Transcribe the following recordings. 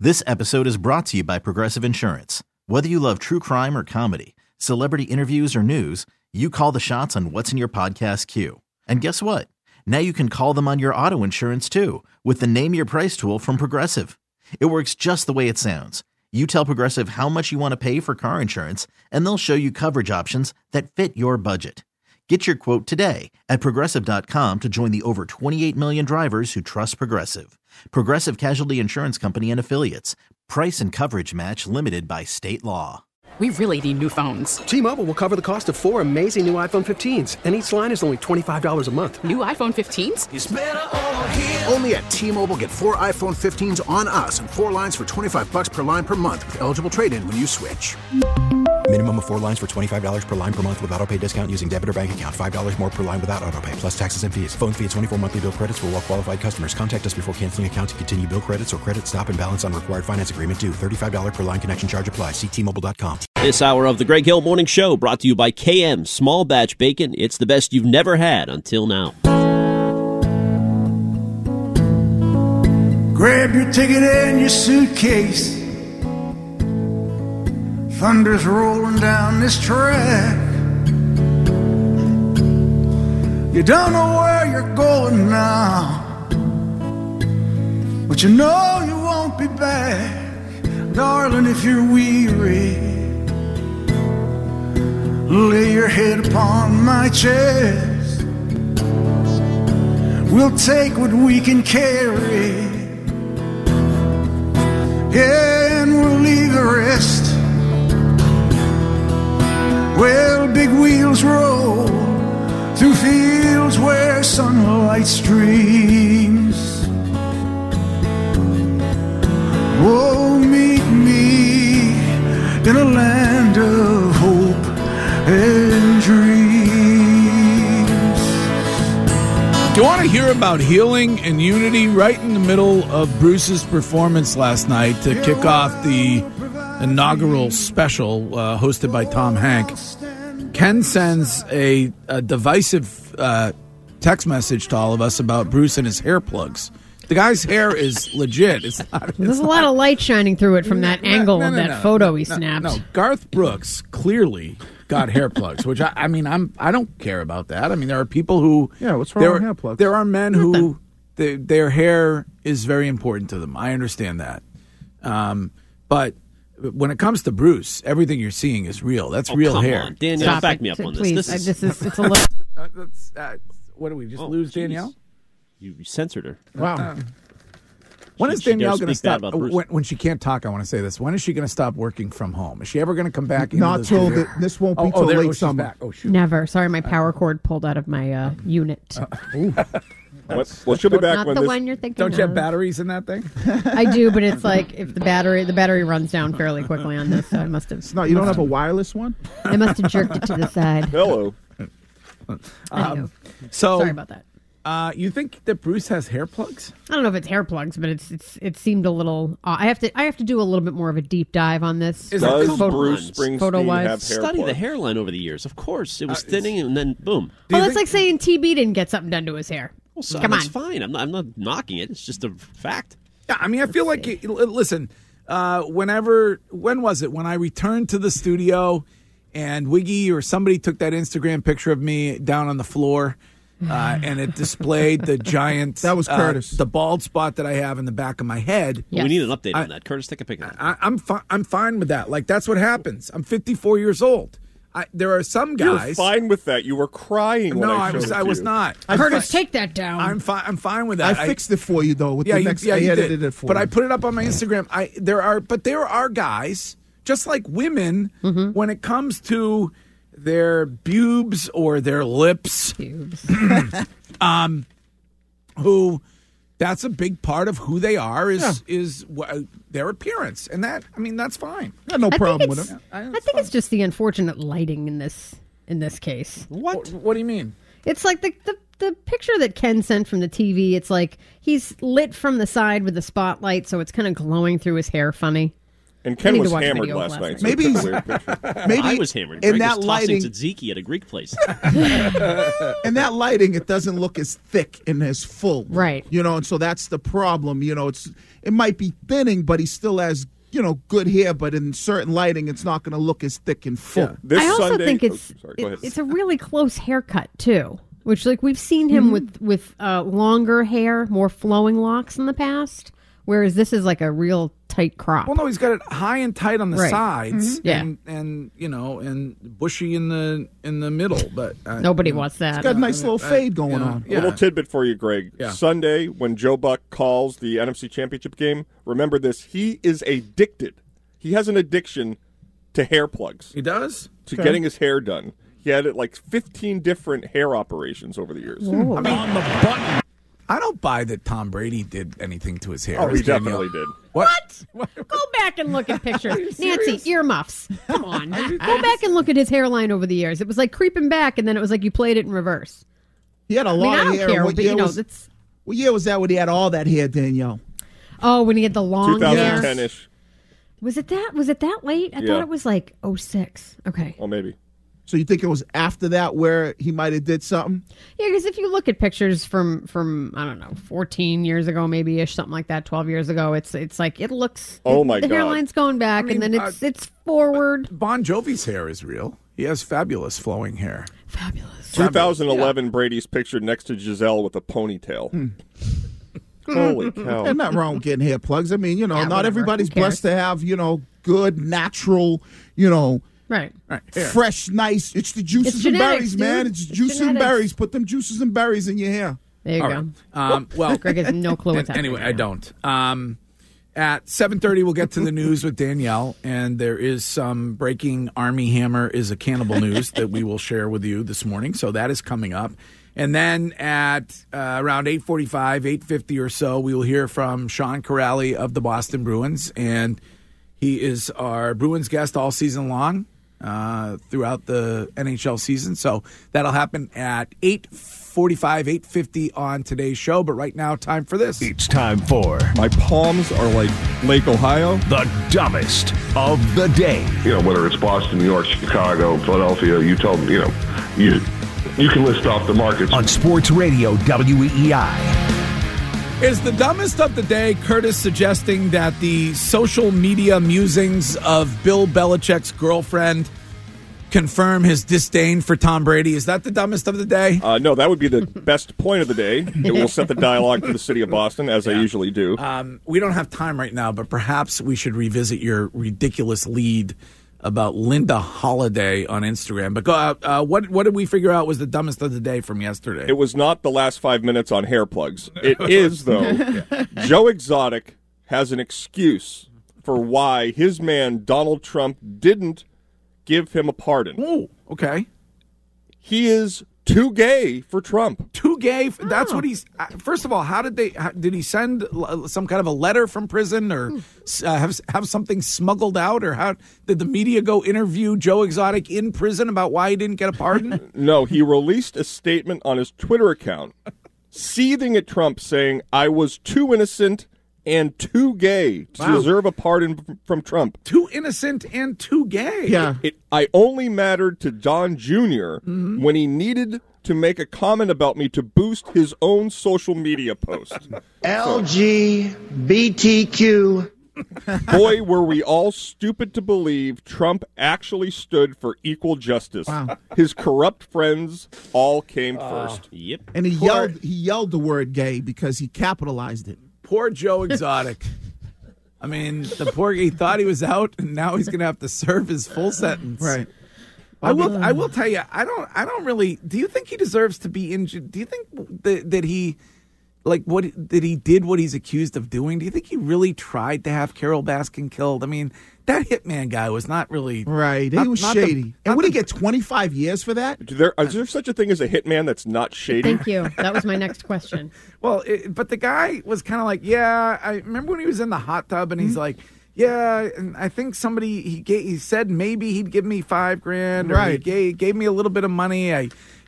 This episode is brought to you by Progressive Insurance. Whether you love true crime or comedy, celebrity interviews or news, you call the shots on what's in your podcast queue. And guess what? Now you can call them on your auto insurance too with the Name Your Price tool from Progressive. It works just the way it sounds. You tell Progressive how much you want to pay for car insurance, and they'll show you coverage options that fit your budget. Get your quote today at Progressive.com to join the over 28 million drivers who trust Progressive. Progressive Casualty Insurance Company and Affiliates. Price and coverage match limited by state law. We really need new phones. T-Mobile will cover the cost of 4 amazing new iPhone 15s, and each line is only $25 a month. New iPhone 15s? It's better over here. Only at T-Mobile, get 4 iPhone 15s on us and 4 lines for $25 per line per month with eligible trade-in when you switch. Minimum of 4 lines for $25 per line per month with autopay discount using debit or bank account. $5 more per line without autopay, plus taxes and fees. Phone fee at 24 monthly bill credits for well-qualified customers. Contact us before canceling account to continue bill credits or credit stop and balance on required finance agreement due. $35 per line connection charge applies. See T-Mobile.com. This hour of the Greg Hill Morning Show brought to you by KM Small Batch Bacon. It's the best you've never had until now. Grab your ticket and your suitcase. Thunder's rolling down this track. You don't know where you're going now, but you know you won't be back. Darling, if you're weary, lay your head upon my chest. We'll take what we can carry, yeah, and we'll leave the rest. Well, big wheels roll through fields where sunlight streams. Oh, meet me in a land of hope and dreams. Do you want to hear about healing and unity right in the middle of Bruce's performance last night to kick off the inaugural special hosted by Tom Hank? Ken sends a divisive text message to all of us about Bruce and his hair plugs. The guy's hair is legit. It's not. There's a lot of light shining through it from that angle of that photo he snapped. No, Garth Brooks clearly got hair plugs, which I mean, I don't care about that. I mean, there are people who what's wrong with hair plugs? There are men who their hair is very important to them. I understand that, but when it comes to Bruce, everything you're seeing is real. That's real hair. On. Danielle, back me up on please. this. It's a little. What do we just lose, Danielle? You censored her. Wow. When is Danielle going to stop? When she can't talk, I want to say this. When is she going to stop working from home? Is she ever going to come back? Not till this won't be till late summer. Oh, shoot. Never. Sorry, my power cord pulled out of my unit. Well, she'll be back not when the this... one you're thinking. Don't of. you have batteries in that thing? I do, but it's like if the battery runs down fairly quickly on this, so I must have. No, you don't have a wireless one? I must have jerked it to the side. Hello. So sorry about that. You think that Bruce has hair plugs? I don't know if it's hair plugs, but it seemed a little. I have to do a little bit more of a deep dive on this. Does Bruce Springsteen have hair Study plugs? the hairline over the years. Of course, it was thinning, and then boom. That's like saying TB didn't get something done to his hair. Well, so Come on, that's fine. I'm not knocking it. It's just a fact. Yeah, I mean, I feel like listen. When was it when I returned to the studio and Wiggy or somebody took that Instagram picture of me down on the floor? And it displayed the giant. That was Curtis. The bald spot that I have in the back of my head. Yes. We need an update on that. Curtis, take a picture. I'm fine with that. Like, that's what happens. I'm 54 years old. There are some guys. You're fine with that. You were crying. No, when I was not. Curtis, take that down. I'm fine with that. I fixed it for you though. With the next, I edited it for but you. I put it up on my Instagram. There are guys just like women when it comes to their pubes or their lips, who that's a big part of who they are is their appearance, and that's fine. I got no problem with it. I think it's just the unfortunate lighting in this case. What do you mean? It's like the picture that Ken sent from the TV. It's like he's lit from the side with the spotlight, so it's kind of glowing through his hair funny. And Ken was hammered last night. So maybe I was hammered. In Greg that was lighting, tzatziki at a Greek place. in that lighting, it doesn't look as thick and as full, right? And so that's the problem. It might be thinning, but he still has good hair. But in certain lighting, it's not going to look as thick and full. Yeah. I also think it's a really close haircut too. Which, we've seen him with longer hair, more flowing locks in the past, whereas this is like a real tight crop. Well, no, he's got it high and tight on the sides, and and bushy in the middle. But nobody wants that. It's got a nice little fade going on. A little tidbit for you, Greg. Yeah. Sunday, when Joe Buck calls the NFC Championship game, remember this: he is addicted. He has an addiction to hair plugs. He does? To getting his hair done. He had 15 different hair operations over the years. I mean, on the button. I don't buy that Tom Brady did anything to his hair. Oh, he definitely did. What? Go back and look at pictures. Nancy, earmuffs. Come on. Go back and look at his hairline over the years. It was like creeping back, and then it was like you played it in reverse. He had a lot of hair. Care, what year was that when he had all that hair, Danielle? Oh, when he had the long hair? 2010-ish. Was it that late? I thought it was like 06. Okay. Well, maybe. So you think it was after that where he might have did something? Yeah, because if you look at pictures from I don't know, 14 years ago, maybe ish, something like that, 12 years ago, it's like it looks. Oh my God! The hairline's going back, and then it's forward. Bon Jovi's hair is real. He has fabulous flowing hair. Fabulous. 2011, Brady's pictured next to Giselle with a ponytail. Holy cow! There's nothing wrong with getting hair plugs. I mean, not everybody's blessed to have good natural, Right. Fresh, nice. It's the juices and berries, man. It's juices and berries. Put them juices and berries in your hair. There you go. Well, Greg has no clue what's happening. Anyway, I don't. At 7:30, we'll get to the news with Danielle, and there is some breaking Army Hammer is a cannibal news that we will share with you this morning. So that is coming up. And then at around 8:45, 8:50 or so, we will hear from Sean Corrali of the Boston Bruins, and he is our Bruins guest all season long. Throughout the NHL season. So that'll happen at 8:45, 8:50 on today's show. But right now, time for this. It's time for... My palms are like Lake Ohio. The dumbest of the day. Whether it's Boston, New York, Chicago, Philadelphia, you tell them, you can list off the markets. On Sports Radio WEEI. Is the dumbest of the day Curtis suggesting that the social media musings of Bill Belichick's girlfriend confirm his disdain for Tom Brady? Is that the dumbest of the day? No, that would be the best point of the day. It will set the dialogue for the city of Boston, as I usually do. We don't have time right now, but perhaps we should revisit your ridiculous lead about Linda Holiday on Instagram. But what did we figure out was the dumbest of the day from yesterday? It was not the last 5 minutes on hair plugs. It is, though. Joe Exotic has an excuse for why his man Donald Trump didn't give him a pardon. Oh, okay. He is too gay for Trump. Too gay? That's what he's... First of all, did he send some kind of a letter from prison or have something smuggled out? Or how did the media go interview Joe Exotic in prison about why he didn't get a pardon? No, he released a statement on his Twitter account seething at Trump saying, I was too innocent and too gay to deserve a pardon from Trump. Too innocent and too gay. Yeah. I only mattered to Don Jr. When he needed to make a comment about me to boost his own social media post. LGBTQ. Boy, were we all stupid to believe Trump actually stood for equal justice. Wow. His corrupt friends all came first. Yep. And he yelled the word gay because he capitalized it. Poor Joe Exotic. I mean, he thought he was out, and now he's going to have to serve his full sentence. Right. I will tell you, I don't really. Do you think he deserves to be injured? Do you think that he, did what he's accused of doing? Do you think he really tried to have Carol Baskin killed? I mean, that hitman guy was not really right. He was shady. And would he get 25 years for that? Is there such a thing as a hitman that's not shady? Thank you. That was my next question. Well, but the guy was kind of like, yeah. I remember when he was in the hot tub and he's like, yeah. And I think he said maybe he'd give me $5,000. Or right. He gave me a little bit of money.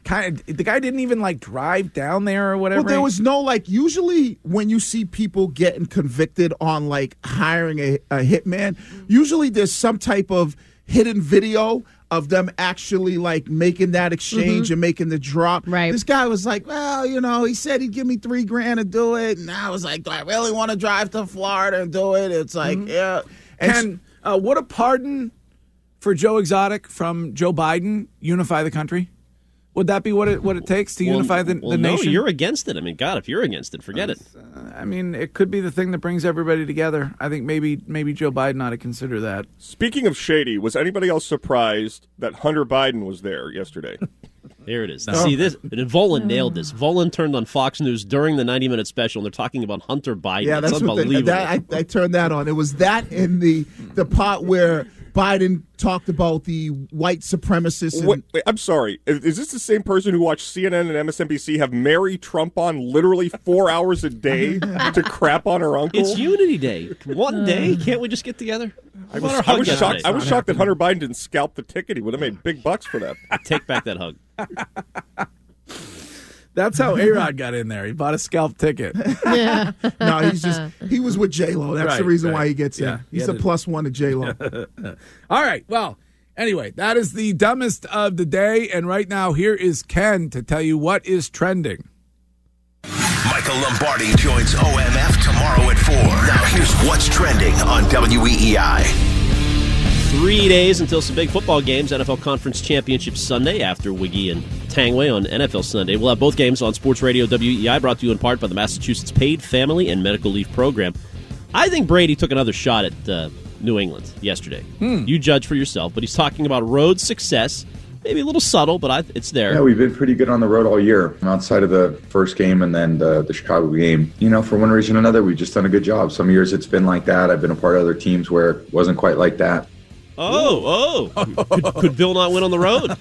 the guy didn't even like drive down there or whatever. Well, there was no usually when you see people getting convicted on hiring a hitman, usually there's some type of hidden video of them actually making that exchange and making the drop. Right. This guy was like, well, he said he'd give me $3,000 to do it, and I was like, do I really want to drive to Florida and do it? It's like, yeah. And would a pardon for Joe Exotic from Joe Biden unify the country? Would that be what it takes to unify the nation? No, you're against it. I mean, God, if you're against it, forget it. It could be the thing that brings everybody together. I think maybe Joe Biden ought to consider that. Speaking of shady, was anybody else surprised that Hunter Biden was there yesterday? There it is. See this? Volin nailed this. Volin turned on Fox News during the 90-minute special, and they're talking about Hunter Biden. Yeah, that's unbelievable. I turned that on. It was that in the part where Biden talked about the white supremacists. Wait, I'm sorry. Is this the same person who watched CNN and MSNBC have Mary Trump on literally 4 hours a day to crap on her uncle? It's Unity Day. One day, can't we just get together? I was shocked that Hunter Biden didn't scalp the ticket. He would have made big bucks for that. Take back that hug. That's how A-Rod got in there. He bought a scalp ticket. Yeah. No, he was with J-Lo. That's the reason why he gets in. Yeah, he's a +1 to J-Lo. All right. Well, anyway, that is the dumbest of the day. And right now, here is Ken to tell you what is trending. Michael Lombardi joins OMF tomorrow at 4. Now here's what's trending on WEEI. 3 days until some big football games. NFL Conference Championship Sunday after Wiggy and Tangway on NFL Sunday. We'll have both games on Sports Radio WEEI, brought to you in part by the Massachusetts Paid Family and Medical Leave Program. I think Brady took another shot at New England yesterday. You judge for yourself, but he's talking about road success. Maybe a little subtle, but it's there. Yeah, we've been pretty good on the road all year, outside of the first game and then the Chicago game. For one reason or another, we've just done a good job. Some years it's been like that. I've been a part of other teams where it wasn't quite like that. Could Bill not win on the road?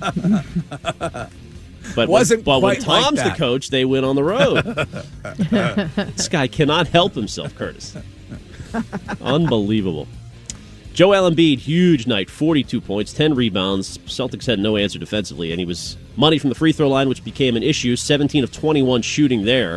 But when Tom's the coach, they win on the road. This guy cannot help himself, Curtis. Unbelievable. Joel Embiid, huge night, 42 points, 10 rebounds. Celtics had no answer defensively, and he was money from the free throw line, which became an issue. 17 of 21 shooting there.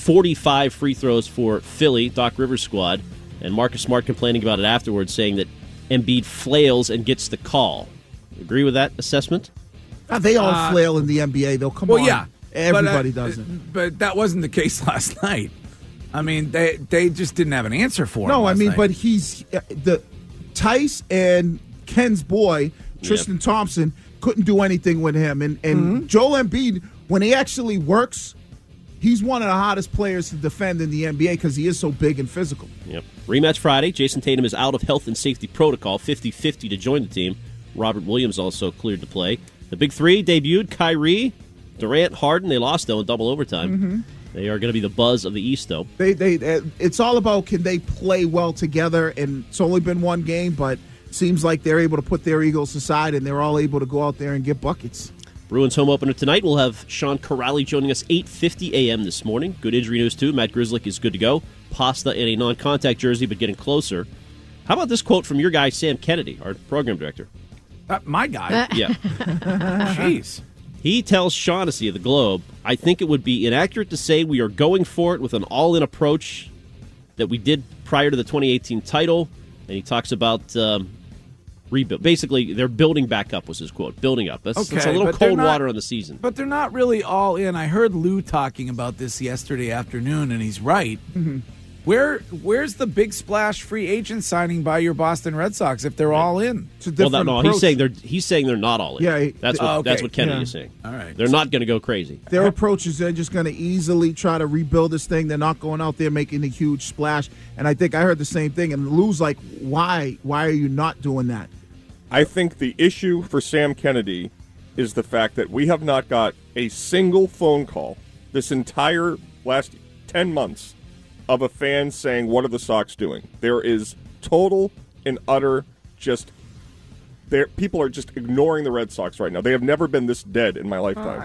45 free throws for Philly, Doc Rivers' squad. And Marcus Smart complaining about it afterwards, saying that Embiid flails and gets the call. Agree with that assessment? They all flail in the NBA, though. Come on. Well, yeah. Everybody doesn't. But that wasn't the case last night. I mean, they just didn't have an answer for him. No, last night. but he's Tice and Ken's boy, Tristan Thompson, couldn't do anything with him. And Joel Embiid, when he actually works, he's one of the hottest players to defend in the NBA because he is so big and physical. Yep. Rematch Friday. Jason Tatum is out of health and safety protocol, 50-50 to join the team. Robert Williams also cleared to play. The Big Three debuted. Kyrie, Durant, Harden. They lost, though, in double overtime. They are going to be the buzz of the East, though. It's all about can they play well together, and it's only been one game, but it seems like they're able to put their egos aside, and they're all able to go out there and get buckets. Bruins home opener tonight. We'll have Sean Corrali joining us 8:50 a.m. this morning. Good injury news, too. Matt Grzelcyk is good to go. Pasta in a non-contact jersey, but getting closer. How about this quote from your guy, Sam Kennedy, our program director? My guy? Yeah. Jeez. He tells Shaughnessy of the Globe, I think it would be inaccurate to say we are going for it with an all-in approach that we did prior to the 2018 title. And he talks about rebuild. Basically, they're building back up was his quote. Building up. That's a little cold water on the season. But they're not really all in. I heard Lou talking about this yesterday afternoon, and he's right. Where's the big splash free agent signing by your Boston Red Sox if they're all in? It's a different approach. He's saying they're not all in. Yeah, that's what Kennedy is saying. All right, they're not going to go crazy. Their approach is they're just going to easily try to rebuild this thing. They're not going out there making a huge splash. And I think I heard the same thing. And Lou's like, why? Why are you not doing that? I think the issue for Sam Kennedy is the fact that we have not got a single phone call this entire last 10 months of a fan saying, what are the Sox doing? There is total and utter people are just ignoring the Red Sox right now. They have never been this dead in my lifetime.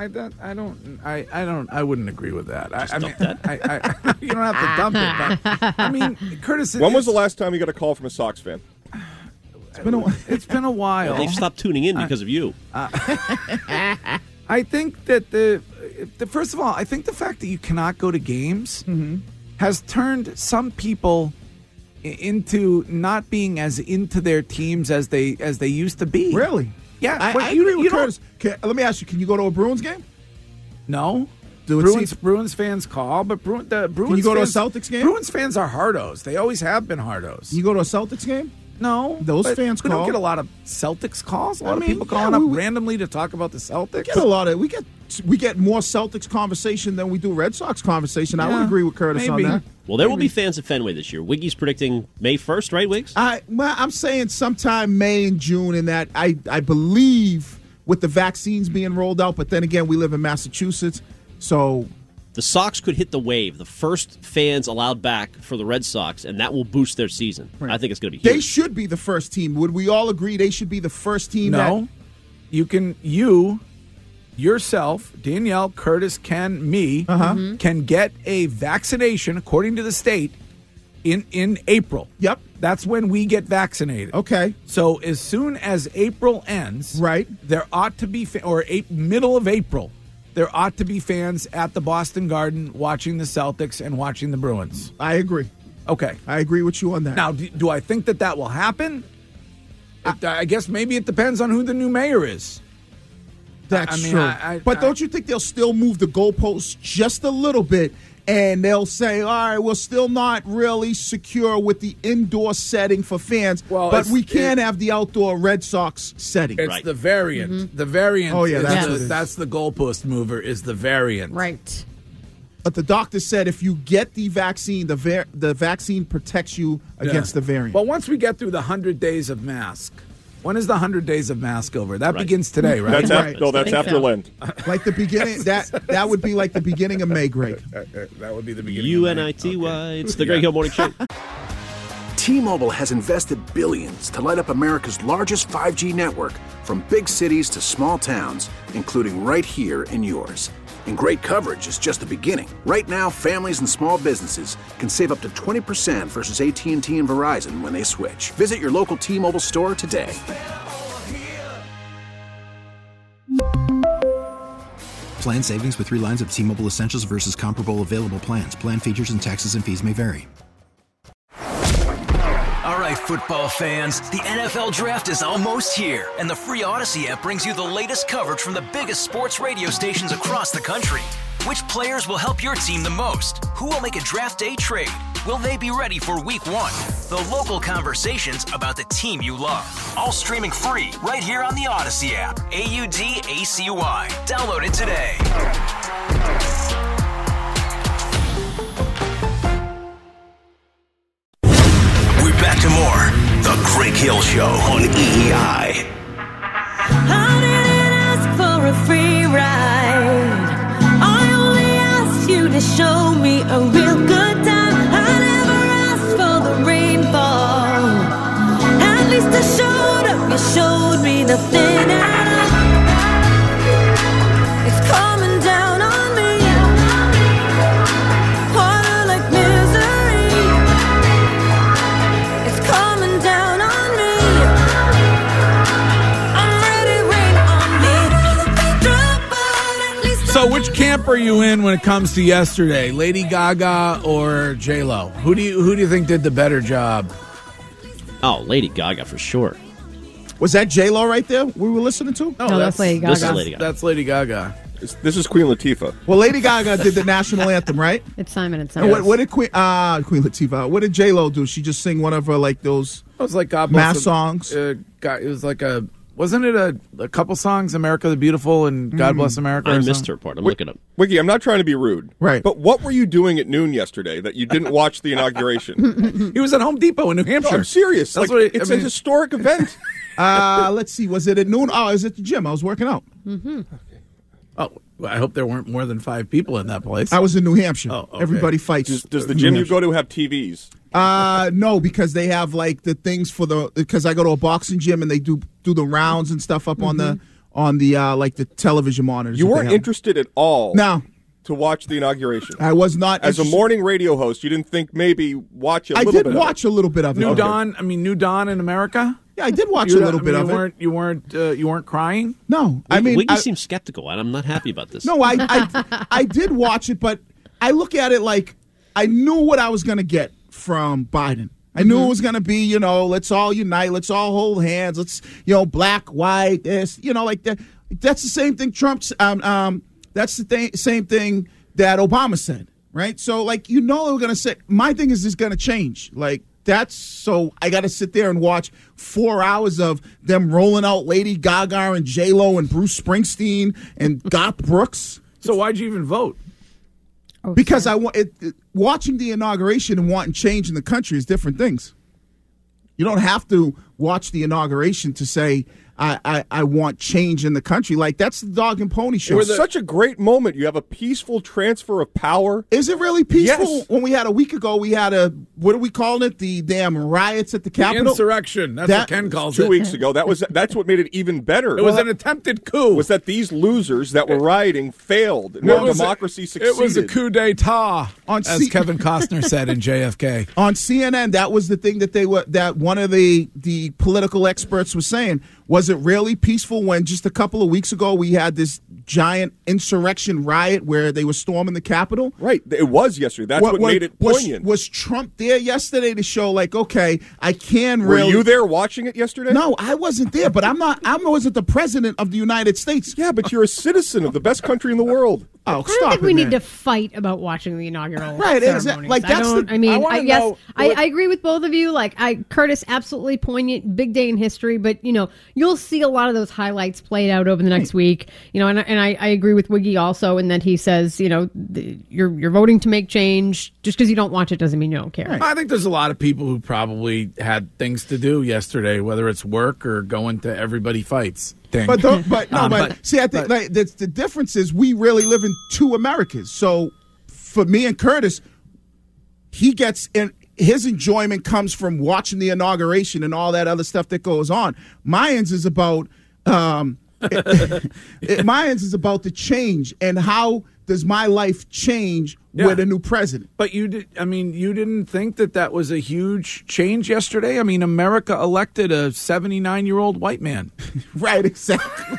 I wouldn't agree with that. Dump that. You don't have to dump it, but I mean, Curtis. When was the last time you got a call from a Sox fan? It's been a while. Well, they've stopped tuning in because of you. I think that first of all, I think the fact that you cannot go to games has turned some people into not being as into their teams as they used to be. Really? Yeah. I agree with Curtis. Let me ask you, can you go to a Bruins game? No. Bruins fans call, but Bruins can you go to a Celtics game? Bruins fans are hardos. They always have been hardos. Can you go to a Celtics game? No. Those fans call. We don't get a lot of Celtics calls. A lot of people calling up randomly to talk about the Celtics. We get more Celtics conversation than we do Red Sox conversation. I would agree with Curtis on that. Well, there will be fans at Fenway this year. Wiggy's predicting May 1st, right, Wiggs? I'm saying sometime May and June in that. I believe with the vaccines being rolled out, but then again, we live in Massachusetts, so... The Sox could hit the wave, the first fans allowed back for the Red Sox, and that will boost their season. Right. I think it's going to be huge. They should be the first team. Would we all agree they should be the first team? No. You yourself, Danielle, Curtis, Ken, me, can get a vaccination, according to the state, in April. Yep. That's when we get vaccinated. Okay. So as soon as April ends, right, there ought to be, middle of April, there ought to be fans at the Boston Garden watching the Celtics and watching the Bruins. I agree. Okay. I agree with you on that. Now, do I think that will happen? I guess maybe it depends on who the new mayor is. That's true. But don't you think they'll still move the goalposts just a little bit? And they'll say, all right, we're still not really secure with the indoor setting for fans, but we can have the outdoor Red Sox setting. It's the variant. Mm-hmm. The variant. Oh, yeah, that's the goalpost mover is the variant. Right. But the doctor said if you get the vaccine, the vaccine protects you against the variant. Well, once we get through the 100 days of mask, when is the 100 days of mask over? That begins today, right? That's after Lent. Like the beginning, that would be like the beginning of May, Greg. That would be the beginning UNITY. Okay. It's the Greg Hill Morning Show. T-Mobile has invested billions to light up America's largest 5G network, from big cities to small towns, including right here in yours. And great coverage is just the beginning. Right now, families and small businesses can save up to 20% versus AT&T and Verizon when they switch. Visit your local T-Mobile store today. Plan savings with 3 lines of T-Mobile Essentials versus comparable available plans. Plan features and taxes and fees may vary. All right, football fans, the NFL Draft is almost here, and the free Odyssey app brings you the latest coverage from the biggest sports radio stations across the country. Which players will help your team the most? Who will make a draft day trade? Will they be ready for Week 1? The local conversations about the team you love. All streaming free right here on the Odyssey app. AUDACY. Download it today. Back to more. The Greg Hill Show on EEI. I didn't ask for a free ride. I only asked you to show me a real good time. I never asked for the rainfall. At least I showed up. You showed me nothing at all. It's coming down on me. Water like misery. Coming down on me. I'm ready, rain on me. So which camp are you in when it comes to yesterday? Lady Gaga or J-Lo? Who do you think did the better job? Oh, Lady Gaga for sure. Was that J-Lo right there we were listening to? No, that's Lady Gaga. This is Lady Gaga. That's Lady Gaga. This is Queen Latifah. Well, Lady Gaga did the national anthem, right? It's Simon and Simon. What did Queen Latifah? What did J-Lo do? She just sing one of her those it was like God mass songs. It was like wasn't it a couple songs? America the Beautiful and God Bless America. I missed her part. I'm looking up. Wiggy, I'm not trying to be rude, right? But what were you doing at noon yesterday that you didn't watch the inauguration? He was at Home Depot in New Hampshire. No, I'm serious. It's a historic event. Let's see. Was it at noon? Oh, I was at the gym. I was working out. Mm-hmm. Okay. Oh, well, I hope there weren't more than 5 people in that place. I was in New Hampshire. Oh, okay. Everybody fights. Does the gym you go to have TVs? No, because they have like the things because I go to a boxing gym and they do the rounds and stuff up on the like the television monitors. You weren't interested at all. No. To watch the inauguration. I was not. As a morning radio host, you didn't think maybe watch a little bit of it. I did watch a little bit of it. New Dawn in America? Yeah, I did watch a little bit of it. You weren't crying? No, I mean, Wiggy seems skeptical, and I'm not happy about this. No, I did watch it, but I look at it like I knew what I was going to get from Biden. I knew it was going to be, let's all unite, let's all hold hands, let's, black, white, this, like that. That's the same thing Trump's. That's the same thing that Obama said, right? So, like, they were going to say, my thing is going to change. Like, so I got to sit there and watch 4 hours of them rolling out Lady Gaga and J-Lo and Bruce Springsteen and Garth Brooks. So why'd you even vote? Because I want watching the inauguration and wanting change in the country is different things. You don't have to watch the inauguration to say I want change in the country. Like, that's the dog and pony show. It was such a great moment. You have a peaceful transfer of power. Is it really peaceful? Yes. When we had a week ago, we had what are we calling it? The damn riots at the Capitol? Insurrection. That's what Ken calls it. 2 weeks ago. That's what made it even better. It was an attempted coup. Was that these losers that were rioting failed. No democracy succeeded. It was a coup d'etat, as Kevin Costner said in JFK. On CNN, that was the thing that one of the political experts was saying. Was it really peaceful when just a couple of weeks ago we had this giant insurrection riot where they were storming the Capitol? Right. It was yesterday. That's what made it poignant. Was Trump there yesterday to show, like, okay, I can really... Were you there watching it yesterday? No, I wasn't there, but I wasn't the president of the United States. Yeah, but you're a citizen of the best country in the world. Oh, I don't think we need to fight about watching the inaugural ceremonies. Like, that's I agree with both of you. Like, Curtis, absolutely poignant, big day in history. But you'll see a lot of those highlights played out over the next week. And I agree with Wiggy also in that he says, you're voting to make change. Just because you don't watch it doesn't mean you don't care. Right. I think there's a lot of people who probably had things to do yesterday, whether it's work or going to Everybody Fights. Thing. But see, I think the difference is we really live in two Americas. So for me and Curtis, his enjoyment comes from watching the inauguration and all that other stuff that goes on. Mine's is about mine's is about the change and how does my life change with a new president. But you didn't think that was a huge change yesterday? I mean, America elected a 79-year-old white man. Right, exactly.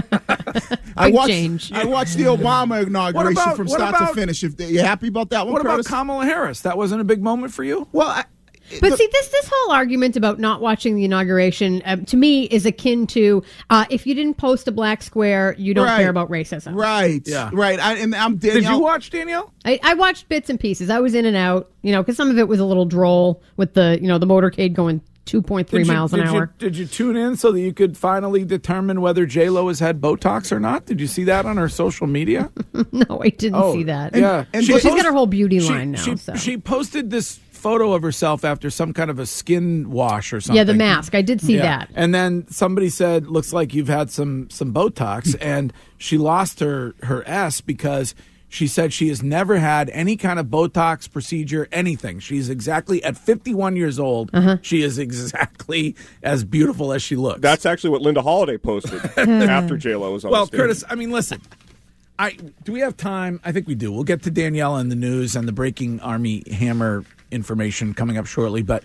I watched the Obama inauguration from start to finish. If you happy about that one, What Curtis? about Kamala Harris? That wasn't a big moment for you? Well, But see, this whole argument about not watching the inauguration, to me, is akin to if you didn't post a black square, you don't care about racism. Right. Yeah. Right. I'm Danielle. Did you watch, Danielle? I watched bits and pieces. I was in and out, because some of it was a little droll with the motorcade going 2.3 miles an hour. Did you tune in so that you could finally determine whether J-Lo has had Botox or not? Did you see that on her social media? No, I didn't see that. And she's got her whole beauty line now. She posted this photo of herself after some kind of a skin wash or something. Yeah, the mask. I did see that. And then somebody said, looks like you've had some Botox. And she lost her S because she said she has never had any kind of Botox procedure, anything. She's exactly, at 51 years old, she is exactly as beautiful as she looks. That's actually what Linda Holiday posted after J-Lo was on the stage. Curtis, I mean, listen. Do we have time? I think we do. We'll get to Danielle and the news and the Breaking Army Hammer information coming up shortly. But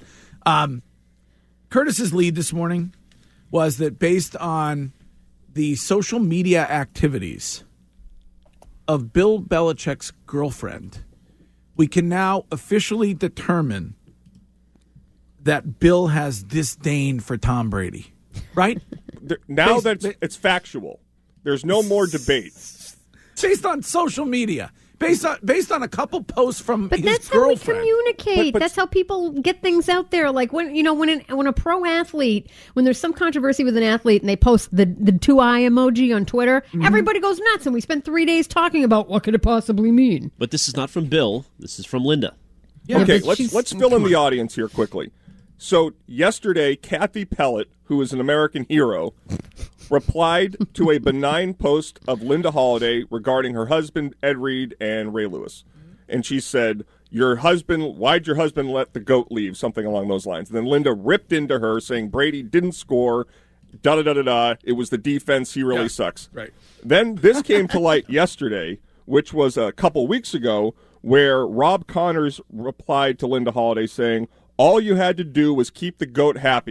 Curtis's lead this morning was that based on the social media activities of Bill Belichick's girlfriend, we can now officially determine that Bill has disdain for Tom Brady. Right? Now that it's factual. There's no more debate. Based on social media, based on a couple posts from his that's girlfriend. How we communicate. That's how people get things out there. Like when a pro athlete, when there's some controversy with an athlete and they post the 2-eye emoji on Twitter, everybody goes nuts, and we spend 3 days talking about what could it possibly mean. But this is not from Bill. This is from Linda. Yeah, okay, let's fill in the audience here quickly. So yesterday, Kathy Pellet, who is an American hero, replied to a benign post of Linda Holiday regarding her husband, Ed Reed, and Ray Lewis. And she said, why'd your husband let the GOAT leave? Something along those lines. And then Linda ripped into her saying Brady didn't score, da-da-da-da-da. It was the defense. He really sucks. Right. Then this came to light yesterday, which was a couple weeks ago, where Rob Connors replied to Linda Holiday saying, all you had to do was keep the GOAT happy.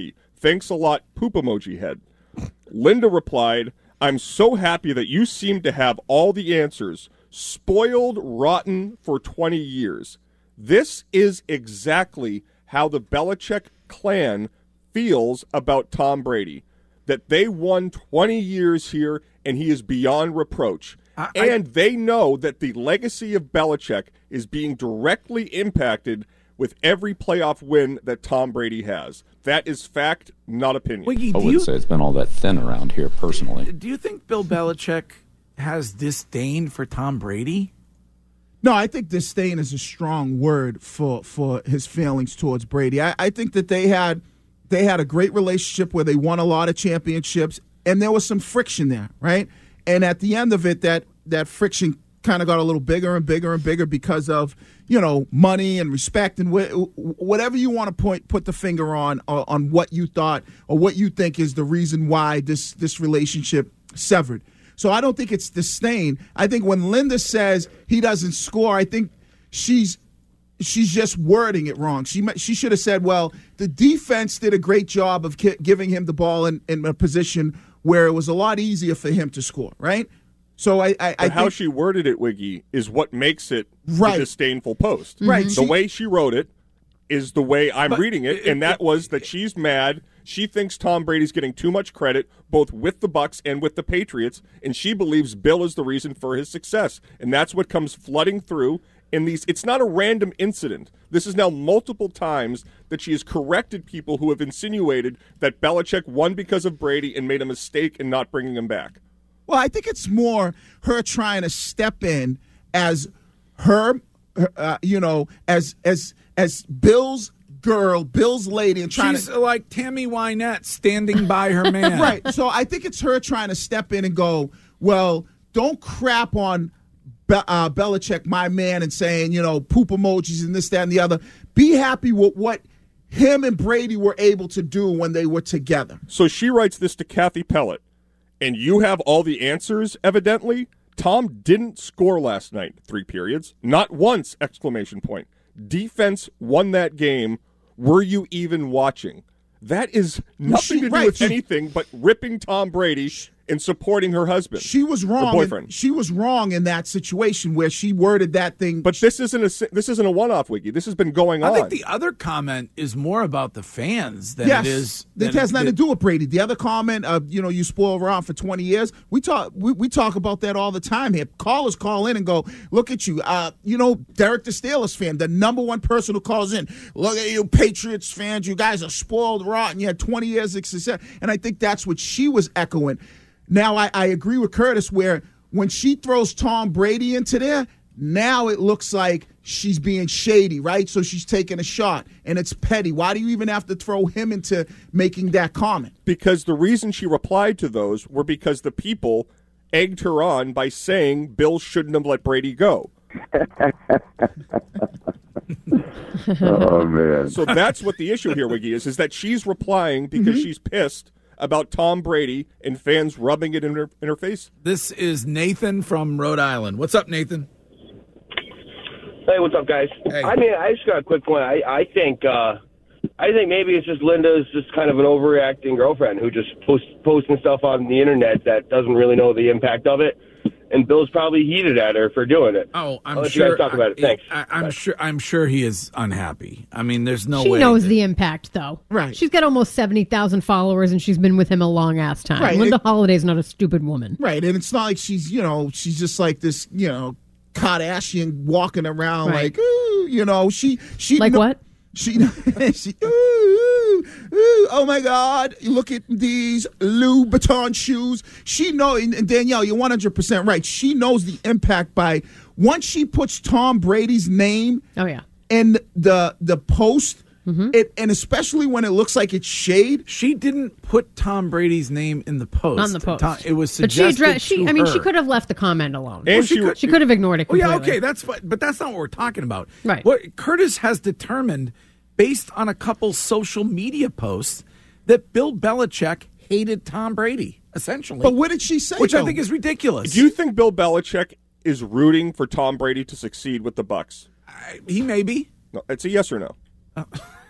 Thanks a lot, poop emoji head. Linda replied, I'm so happy that you seem to have all the answers. Spoiled rotten for 20 years. This is exactly how the Belichick clan feels about Tom Brady. That they won 20 years here, and he is beyond reproach. And they know that the legacy of Belichick is being directly impacted with every playoff win that Tom Brady has. That is fact, not opinion. Wiggy, I wouldn't say it's been all that thin around here, personally. Do you think Bill Belichick has disdain for Tom Brady? No, I think disdain is a strong word for his feelings towards Brady. I think that they had a great relationship where they won a lot of championships, and there was some friction there, right? And at the end of it, that friction kind of got a little bigger and bigger and bigger because of, money and respect and whatever you want to put the finger on what you thought or what you think is the reason why this relationship severed. So I don't think it's disdain. I think when Linda says he doesn't score, I think she's just wording it wrong. She should have said, well, the defense did a great job of giving him the ball in a position where it was a lot easier for him to score, right? So I think how she worded it, Wiggy, is what makes it right. a disdainful post. Right. The way she wrote it is the way I'm reading it, and that was that she's mad. She thinks Tom Brady's getting too much credit, both with the Bucs and with the Patriots, and she believes Bill is the reason for his success. And that's what comes flooding through in these. It's not a random incident. This is now multiple times that she has corrected people who have insinuated that Belichick won because of Brady and made a mistake in not bringing him back. Well, I think it's more her trying to step in as her, as Bill's girl, Bill's lady, and trying She's like Tammy Wynette standing by her man. Right. So I think it's her trying to step in and go, well, don't crap on Belichick, my man, and saying, poop emojis and this, that, and the other. Be happy with what him and Brady were able to do when they were together. So she writes this to Kathy Pellett. And you have all the answers, evidently. Tom didn't score last night, 3 periods. Not once, ! Defense won that game. Were you even watching? That is nothing to do with anything but ripping Tom Brady and supporting her husband. She was wrong. Her boyfriend. She was wrong in that situation where she worded that thing. But this isn't a one-off, Wiggy. This has been going on. I think the other comment is more about the fans than yes, it is. It has nothing to do with Brady. The other comment of you spoil around for 20 years. We talk about that all the time here. Callers call in and go, look at you. Derek the Steelers fan, the number one person who calls in. Look at you, Patriots fans. You guys are spoiled rotten. You had 20 years of success, and I think that's what she was echoing. Now, I agree with Curtis where when she throws Tom Brady into there, now it looks like she's being shady, right? So she's taking a shot, and it's petty. Why do you even have to throw him into making that comment? Because the reason she replied to those were because the people egged her on by saying Bill shouldn't have let Brady go. Oh, man. So that's what the issue here, Wiggy, is that she's replying because she's pissed about Tom Brady and fans rubbing it in her face. This is Nathan from Rhode Island. What's up, Nathan? Hey, what's up, guys? Hey. I mean, I just got a quick point. I think maybe it's just Linda's just kind of an overreacting girlfriend who just posting stuff on the internet that doesn't really know the impact of it. And Bill's probably heated at her for doing it. Oh, I'll let you guys talk about it. Thanks. I'm sure he is unhappy. I mean, there's no way. She knows the impact, though. Right. She's got almost 70,000 followers, and she's been with him a long ass time. Right. Linda Holiday's not a stupid woman. Right, and it's not like she's she's just like this Kardashian walking around Right. like she Like what? She ooh, oh my God! Look at these Louboutin shoes. She knows, and Danielle, you're 100% right. She knows the impact by once she puts Tom Brady's name. Oh yeah. In the post, and especially when it looks like it's shade. She didn't put Tom Brady's name in the post. On the post. It was But suggested she could have left the comment alone. And she could have ignored it Oh yeah, completely. okay, but that's not what we're talking about. Right. What Curtis has determined, based on a couple social media posts, that Bill Belichick hated Tom Brady, essentially. But what did she say? Which I though? think is ridiculous. Do you think Bill Belichick is rooting for Tom Brady to succeed with the Bucs? He may be. No, it's a yes or no.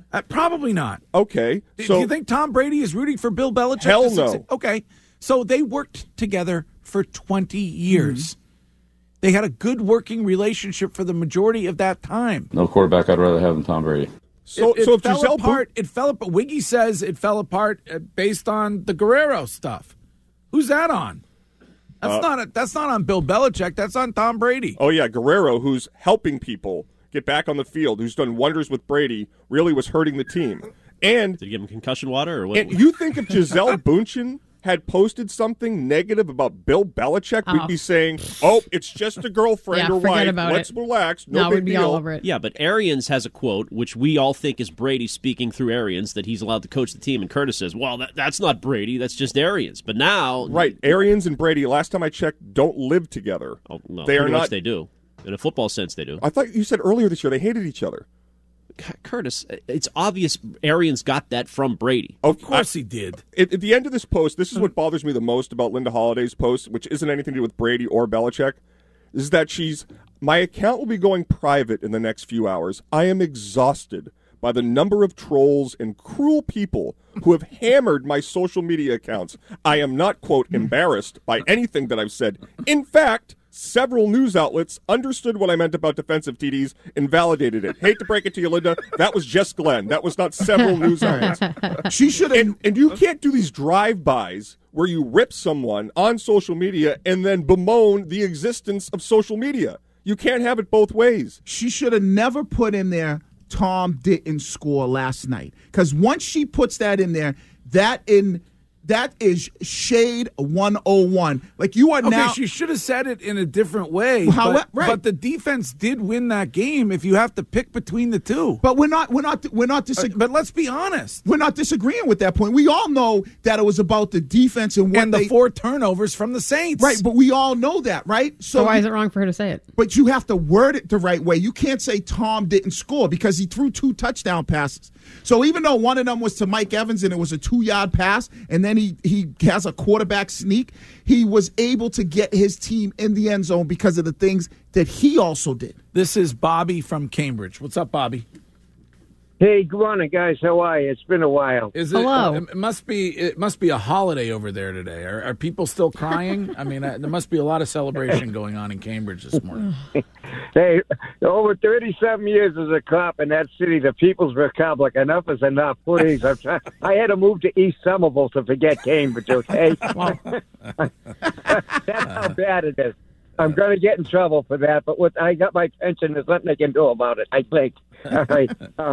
Probably not. Okay. Do So you think Tom Brady is rooting for Bill Belichick? Hell to no. succeed? Okay. So they worked together for 20 years. They had a good working relationship for the majority of that time. No quarterback I'd rather have than Tom Brady. It fell apart. It fell apart. Wiggy says it fell apart based on the Guerrero stuff. Who's that on? That's not on Bill Belichick. That's on Tom Brady. Oh, yeah, Guerrero, who's helping people get back on the field, who's done wonders with Brady, really was hurting the team. And did you give him concussion water? Or what? And you think if Gisele Bündchen had posted something negative about Bill Belichick, we'd be saying, oh, it's just a girlfriend or wife. Let's relax. No big we'd be deal. all over it. Yeah, but Arians has a quote, which we all think is Brady speaking through Arians, that he's allowed to coach the team. And Curtis says, well, that's not Brady. That's just Arians. But now... Right. Arians and Brady, last time I checked, don't live together. Oh, no, they are pretty not. much they do. In a football sense, they do. I thought you said earlier this year they hated each other. Curtis, it's obvious Arians got that from Brady. Of course he did. At the end of this post, this is what bothers me the most about Linda Holliday's post, which isn't anything to do with Brady or Belichick, is that my account will be going private in the next few hours. I am exhausted by the number of trolls and cruel people who have hammered my social media accounts. I am not, quote, embarrassed by anything that I've said. In fact, several news outlets understood what I meant about defensive TDs and validated it. Hate to break it to you, Linda. That was just Glenn. That was not several news outlets. She should have. And you can't do these drive-bys where you rip someone on social media and then bemoan the existence of social media. You can't have it both ways. She should have never put in there, Tom didn't score last night. Because once she puts that in there, that is shade 101. Like you are now. Okay, she should have said it in a different way. But the defense did win that game. If you have to pick between the two, but we're not disagreeing. But let's be honest, we're not disagreeing with that point. We all know that it was about the defense and the 4 turnovers from the Saints. Right, but we all know that, right? So why is it wrong for her to say it? But you have to word it the right way. You can't say Tom didn't score because he threw 2 touchdown passes. So even though one of them was to Mike Evans and it was a 2-yard pass, and then he has a quarterback sneak, he was able to get his team in the end zone because of the things that he also did. This is Bobby from Cambridge. What's up, Bobby? Hey, good morning, guys. How are you? It's been a while. Hello. It must be a holiday over there today. Are people still crying? I mean, there must be a lot of celebration going on in Cambridge this morning. Hey, over 37 years as a cop in that city, the People's Republic, enough is enough. Please. I had to move to East Somerville to forget Cambridge, okay? That's how bad it is. I'm going to get in trouble for that, but I got my pension. There's nothing I can do about it, I think. All right.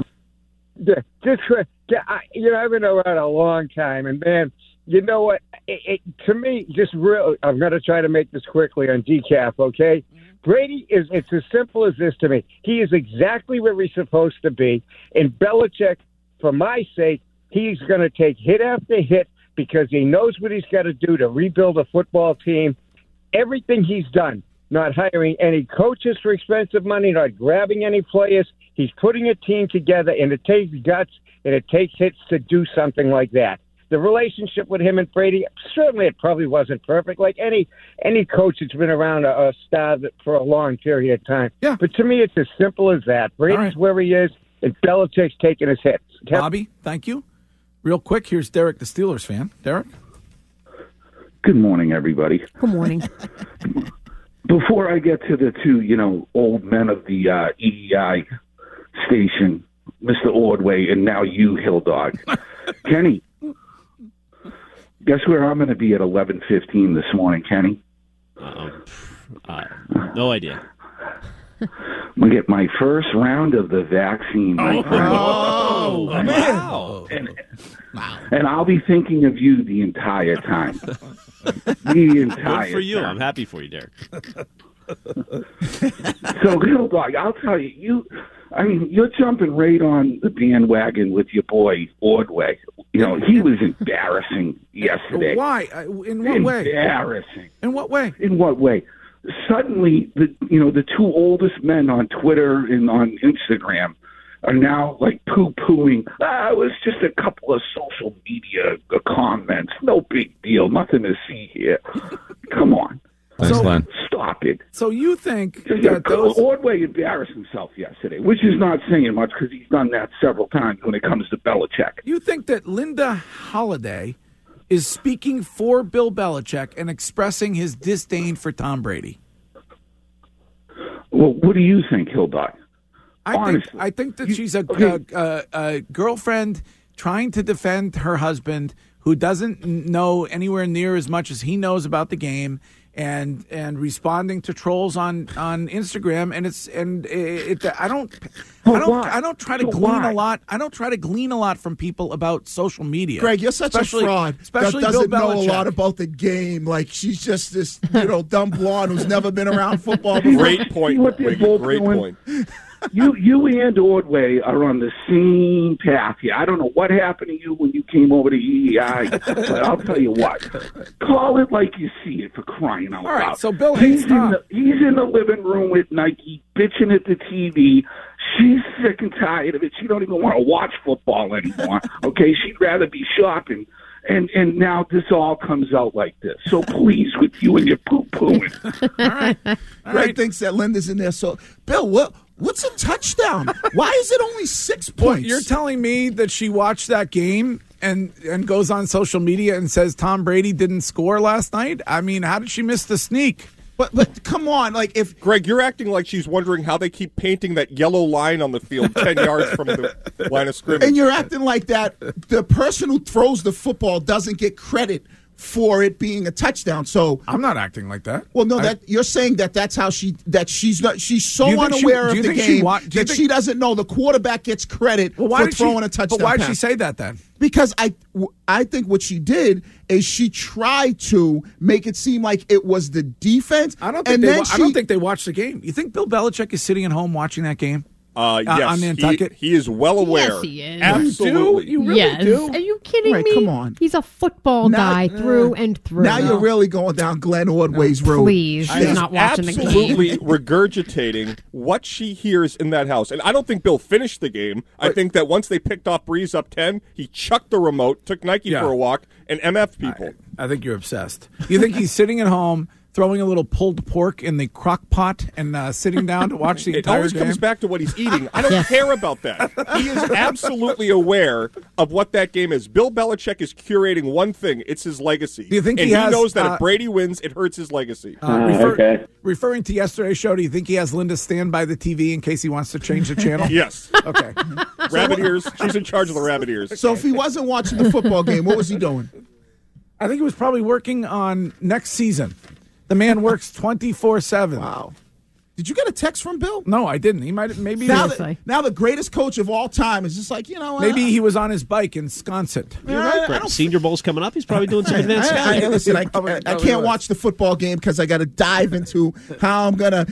I've been around a long time, and man, you know what? To me, I'm going to try to make this quickly on decaf, okay? Brady it's as simple as this to me. He is exactly where he's supposed to be, and Belichick, for my sake, he's going to take hit after hit because he knows what he's got to do to rebuild a football team. Everything he's done, not hiring any coaches for expensive money, not grabbing any players. He's putting a team together, and it takes guts and it takes hits to do something like that. The relationship with him and Brady, certainly it probably wasn't perfect, like any coach that's been around a star for a long period of time. Yeah. But to me, it's as simple as that. Brady's where he is, and Belichick's taking his hits. Bobby, thank you. Real quick, here's Derek, the Steelers fan. Derek? Good morning, everybody. Good morning. Before I get to the two, old men of the EEI station, Mr. Ordway, and now you, Hill Dog. Kenny, guess where I'm going to be at 11:15 this morning, Kenny? No idea. I'm going to get my first round of the vaccine, my friend. Oh, man. Wow. And I'll be thinking of you the entire time. The entire Good for you. time. I'm happy for you, Derek. So, Hill Dog, I'll tell you, you're jumping right on the bandwagon with your boy Ordway. He was embarrassing yesterday. Why? In what way? Embarrassing. In what way? In what way? Suddenly, the 2 oldest men on Twitter and on Instagram are now like poo-pooing. It was just a couple of social media comments. No big deal. Nothing to see here. Come on. Thanks, Glenn. Stop it. So you think that those... Ordway embarrassed himself yesterday, which is not saying much because he's done that several times when it comes to Belichick. You think that Linda Holliday is speaking for Bill Belichick and expressing his disdain for Tom Brady? Well, what do you think, Hildog? I think that she's a girlfriend trying to defend her husband who doesn't know anywhere near as much as he knows about the game, and responding to trolls on Instagram, I don't try to glean a lot. I don't try to glean a lot from people about social media. Greg, you're such a fraud. Especially that doesn't Bill know a Belichick. lot about the game. Like she's just this, dumb blonde who's never been around football before. Great point. What they're both Great doing. point. You and Ordway are on the same path here. I don't know what happened to you when you came over to EEI, but I'll tell you what. Call it like you see it, for crying out loud. All right, so Bill hates Tom. He's in the living room with Nike, bitching at the TV. She's sick and tired of it. She don't even want to watch football anymore. Okay, she'd rather be shopping. And now this all comes out like this. So please, with you and your poo-pooing. All right. Greg thinks that Linda's in there. So, Bill, what's a touchdown? Why is it only 6 points? Well, you're telling me that she watched that game and goes on social media and says Tom Brady didn't score last night? I mean, how did she miss the sneak? But come on, like if Greg, you're acting like she's wondering how they keep painting that yellow line on the field 10 yards from the line of scrimmage. And you're acting like that the person who throws the football doesn't get credit for it being a touchdown. So I'm not acting like that. Well, no, that you're saying that's how she's so unaware of the game that she doesn't know the quarterback gets credit for throwing a touchdown. But why did pass. she say that then? Because I think what she did is she tried to make it seem like it was the defense. I don't think they watched the game. You think Bill Belichick is sitting at home watching that game? Yes, on Nantucket? He is well aware. Yes, he is. Absolutely. You really do? Are you kidding Right, me? come on. He's a football guy through and through. Now you're really going down Glenn Ordway's road. Please, he's not watching the game. Absolutely regurgitating what she hears in that house. And I don't think Bill finished the game. I think that once they picked off Breeze up 10, he chucked the remote, took Nike for a walk, and MF people. I think you're obsessed. You think he's sitting at home throwing a little pulled pork in the crock pot and sitting down to watch the entire It always game? comes back to what he's eating. I don't care about that. He is absolutely aware of what that game is. Bill Belichick is curating one thing. It's his legacy. Do you think and he has, knows that if Brady wins, it hurts his legacy. Referring to yesterday's show, do you think he has Linda stand by the TV in case he wants to change the channel? Yes. Okay. Rabbit ears. She's in charge of the rabbit ears. So if he wasn't watching the football game, what was he doing? I think he was probably working on next season. The man works 24/7. Wow. Did you get a text from Bill? No, I didn't. He might maybe now the greatest coach of all time is just like, maybe he was on his bike in Sconset. You're right, Greg. Senior Bowl's coming up. He's probably doing some advanced scouting. Listen, I can't watch the football game because I got to dive into how I'm gonna,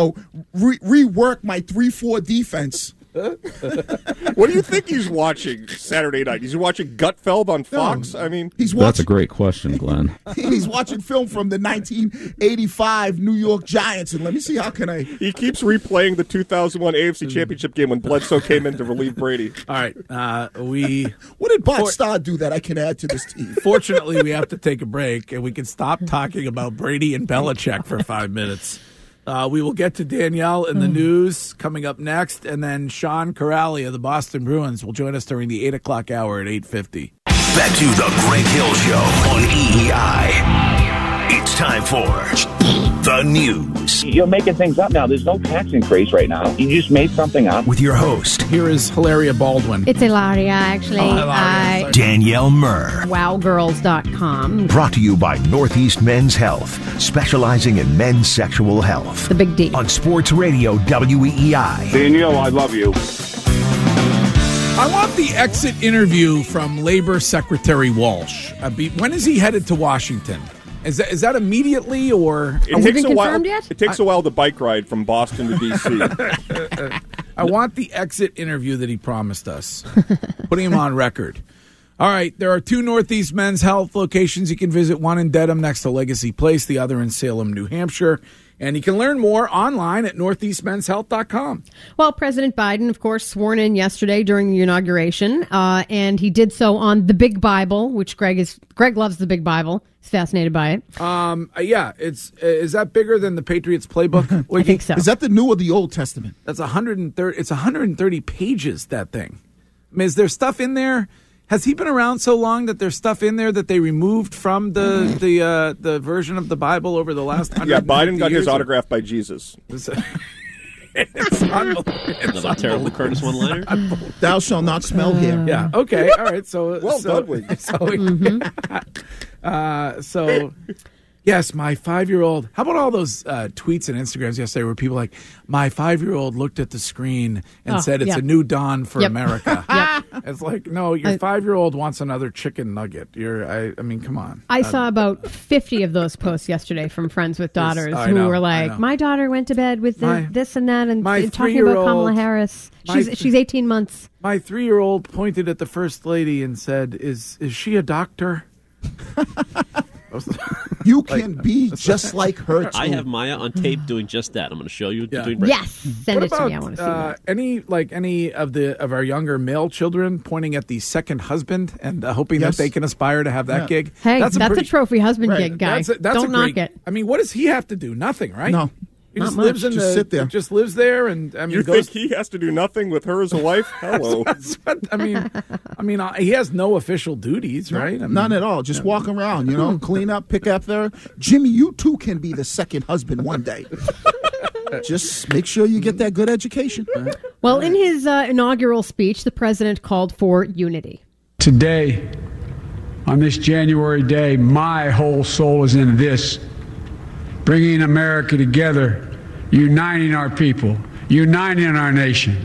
rework my 3-4 defense. What do you think he's watching Saturday night? He's watching Gutfeld on Fox? I mean, That's a great question, Glenn. He's watching film from the 1985 New York Giants, and let me see how can I. He keeps replaying the 2001 AFC Championship game when Bledsoe came in to relieve Brady. All right, What did Bart Starr do that I can add to this team? Fortunately, we have to take a break, and we can stop talking about Brady and Belichick for 5 minutes. We will get to Danielle in the news coming up next, and then Sean Corrali of the Boston Bruins will join us during the 8 o'clock hour at 8:50. Back to the Greg Hill Show on EEI. It's time for the news. You're making things up now. There's no tax increase right now. You just made something up. With your host. Here is Hilaria Baldwin. It's Hilaria, actually. Danielle Murr. Wowgirls.com. Brought to you by Northeast Men's Health, specializing in men's sexual health. The Big D. On Sports Radio WEEI. Danielle, I love you. I want the exit interview from Labor Secretary Walsh. When is he headed to Washington? Is that immediately, or it takes a while? It takes a while to bike ride from Boston to D.C. I want the exit interview that he promised us. Putting him on record. All right, there are 2 Northeast Men's Health locations you can visit. One in Dedham next to Legacy Place, the other in Salem, New Hampshire. And you can learn more online at northeastmenshealth.com. Well, President Biden, of course, sworn in yesterday during the inauguration, and he did so on the Big Bible, which Greg loves the Big Bible. He's fascinated by it. Yeah, is that bigger than the Patriots playbook? I think so. Is that the New or the Old Testament? That's 130. It's 130 pages. That thing. I mean, is there stuff in there? Has he been around so long that there's stuff in there that they removed from the version of the Bible over the last 100 Yeah, Biden got years? his autograph by Jesus. It's unbelievable. Another terrible Curtis one-liner. Thou shalt not smell here. Yeah. Okay. All right. So Well done, Wig. So yes, my 5-year-old. How about all those tweets and Instagrams yesterday where people like, my 5-year-old looked at the screen and said it's a new dawn for America. It's like, no, your 5-year-old wants another chicken nugget. I mean, come on. I saw about 50 of those posts yesterday from friends with daughters I who know, were like, my daughter went to bed with this and that and my talking about 3-year-old Kamala Harris. She's 18 months. My 3-year-old pointed at the first lady and said, is she a doctor? You can be just like her, too. I have Maya on tape doing just that. I'm going to show you doing Yes, send it to me. I want to see that. Any of our younger male children pointing at the second husband and hoping that they can aspire to have that gig? Hey, that's a trophy husband gig, guy. Don't knock it. I mean, what does he have to do? Nothing, right? No. He just lives in sit there. Just lives there, and I mean, You think he has to do nothing with her as a wife? Hello. That's what, I mean, he has no official duties, right? I mean, None at all. Just walk around, clean up, pick up there. Jimmy, you too can be the second husband one day. Just make sure you get that good education. Well, in his inaugural speech, the president called for unity. Today, on this January day, my whole soul is in this. Bringing America together, uniting our people, uniting our nation.